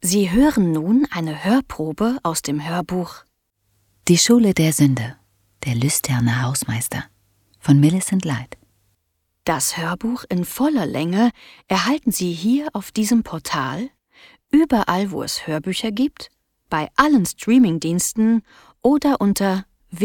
Sie hören nun eine Hörprobe aus dem Hörbuch Die Schule der Sünde, der lüsterne Hausmeister von Millicent Light. Das Hörbuch in voller Länge erhalten Sie hier auf diesem Portal, überall wo es Hörbücher gibt, bei allen Streamingdiensten oder unter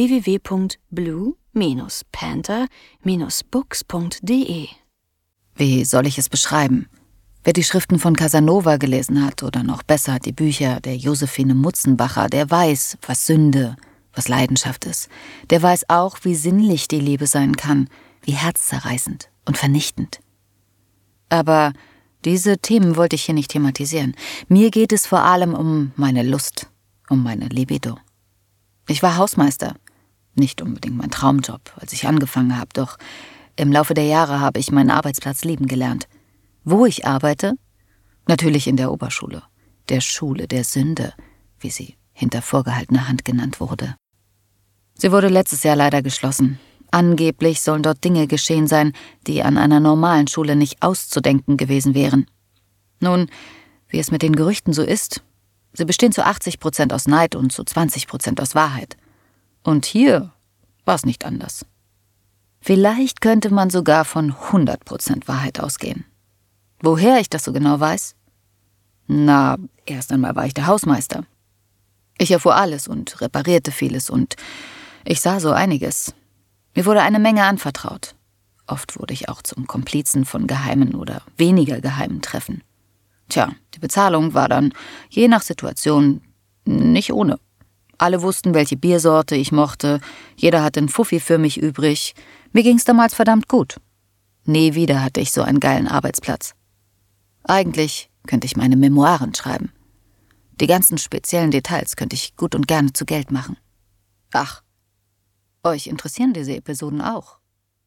www.blue-panther-books.de. Wie soll ich es beschreiben? Wer die Schriften von Casanova gelesen hat oder noch besser die Bücher der Josephine Mutzenbacher, der weiß, was Sünde, was Leidenschaft ist. Der weiß auch, wie sinnlich die Liebe sein kann, wie herzzerreißend und vernichtend. Aber diese Themen wollte ich hier nicht thematisieren. Mir geht es vor allem um meine Lust, um meine Libido. Ich war Hausmeister, nicht unbedingt mein Traumjob, als ich angefangen habe, doch im Laufe der Jahre habe ich meinen Arbeitsplatz lieben gelernt. Wo ich arbeite? Natürlich in der Oberschule, der Schule der Sünde, wie sie hinter vorgehaltener Hand genannt wurde. Sie wurde letztes Jahr leider geschlossen. Angeblich sollen dort Dinge geschehen sein, die an einer normalen Schule nicht auszudenken gewesen wären. Nun, wie es mit den Gerüchten so ist, sie bestehen zu 80% aus Neid und zu 20% aus Wahrheit. Und hier war es nicht anders. Vielleicht könnte man sogar von 100% Wahrheit ausgehen. Woher ich das so genau weiß? Na, erst einmal war ich der Hausmeister. Ich erfuhr alles und reparierte vieles und ich sah so einiges. Mir wurde eine Menge anvertraut. Oft wurde ich auch zum Komplizen von geheimen oder weniger geheimen Treffen. Tja, die Bezahlung war dann, je nach Situation, nicht ohne. Alle wussten, welche Biersorte ich mochte, jeder hatte einen Fuffi für mich übrig. Mir ging's damals verdammt gut. Nie wieder hatte ich so einen geilen Arbeitsplatz. Eigentlich könnte ich meine Memoiren schreiben. Die ganzen speziellen Details könnte ich gut und gerne zu Geld machen. Ach, euch interessieren diese Episoden auch?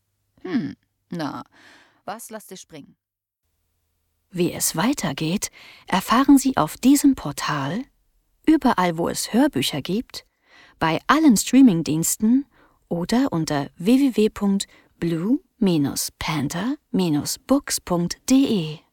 Na, was lasst ihr springen? Wie es weitergeht, erfahren Sie auf diesem Portal, überall wo es Hörbücher gibt, bei allen Streamingdiensten oder unter www.blue-panther-books.de.